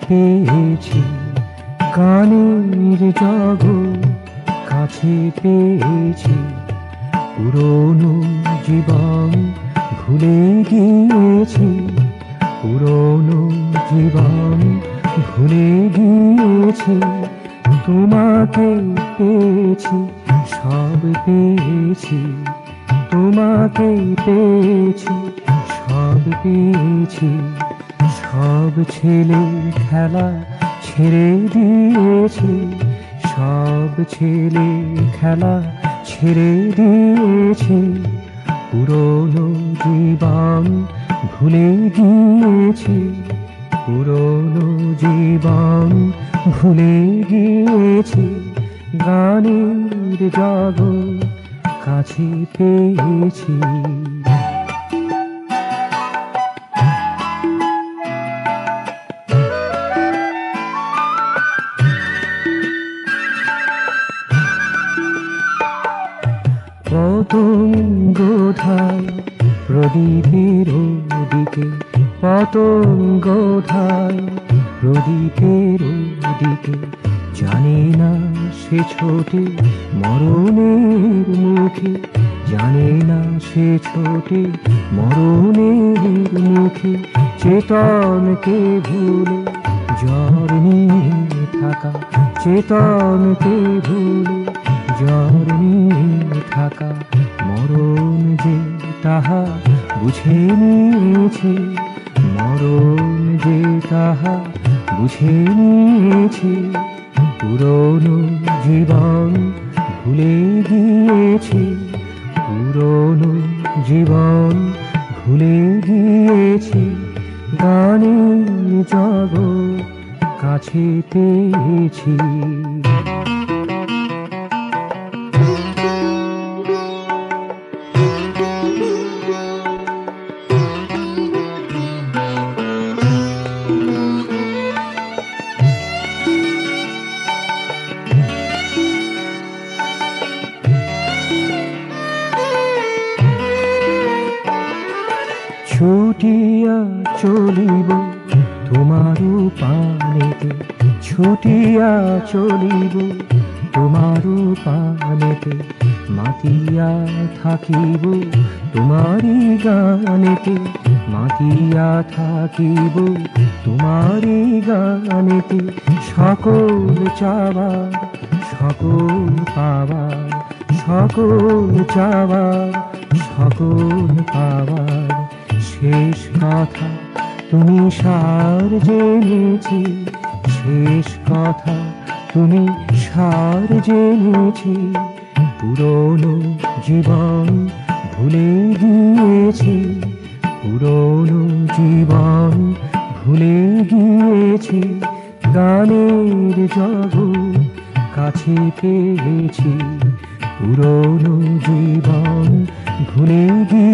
পেয়েছি, গানের জগৎ কাছে পেয়েছি। পুরনো জীবন ভুলে গিয়েছি, পুরনো জীবন ভুলে গিয়েছি। তোমাকে পেয়েছি, সব পেয়েছি, তোমাকে পেয়েছি, সব পেয়েছি। সব ছেলে খেলা ছেড়ে দিয়েছি, সব ছেলে খেলা ছেড়ে দিয়েছি। পুরনো জীবন ভুলে গিয়েছি, পুরনো জীবন ভুলে গিয়েছি। গানের জগৎ কাছে পেয়েছি। পতঙ্গধায় প্রদীপের দিকে, পতঙ্গধায় প্রদীপের দিকে। জানে না সে ছোটে মরণের মুখে, জানে না সে ছোটে মরণের মুখে। চেতনকে ভুলে জ্বর নিয়ে থাকা, চেতনকে ভুলে জ্বর নিয়ে থাকা। মরণ যে তাহা বুঝে নিয়েছে, মরণ যে তাহা বুঝে নিয়েছে। পুরনো জীবন ভুলে গিয়েছি, পুরনো জীবন ভুলে গিয়েছি। গানের জগৎ কাছে পেয়েছি। ছুটিয়া চলিব তোমারু পানেতে, ছুটিয়া চলিব তোমারু পানেতে। মাতিয়া থাকিব তোমারি গানেতে, মাতিয়া থাকিব তোমারি গানেতে। সকল চাওয়ার সকল পাওয়ার, সকল চাওয়ার সকল পাওয়ার। শেষ কথা তুমি সার জেনেছি, শেষ কথা তুমি সার জেনেছি। পুরনো জীবন ভুলে গিয়েছি, পুরনো জীবন ভুলে গিয়েছি। গানের জগৎ কাছে পেয়েছি, পুরনো জীবন ভুলে গিয়েছি।